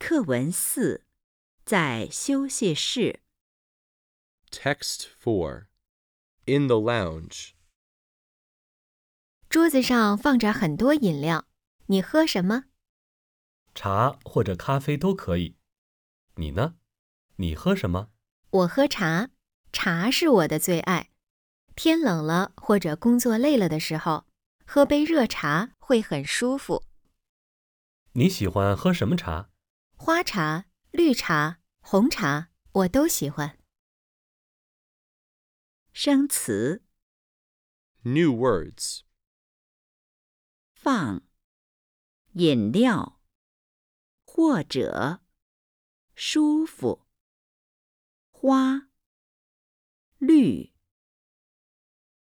课文4，在休息室。 Text 4. In the lounge. 桌子上放着很多饮料，你喝什么？ 茶或者咖啡都可以。你呢？你喝什么？ 我喝茶，茶是我的最爱。天冷了或者工作累了的时候，喝杯热茶会很舒服。 你喜欢喝什么茶？ 花茶、绿茶、红茶，我都喜欢。 生词： New words. 放、饮料、或者、舒服、花、绿。